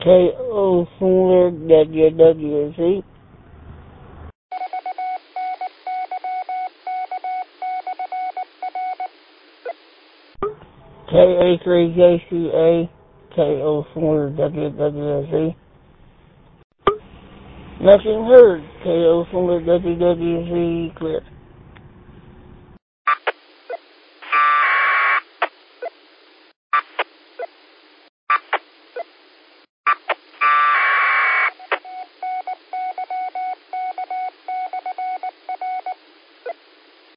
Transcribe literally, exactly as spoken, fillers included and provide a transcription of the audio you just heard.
K O Fuller W W Z. K A three J C A. K O Fuller W W Z. Nothing heard. K O Fuller W W Z clear.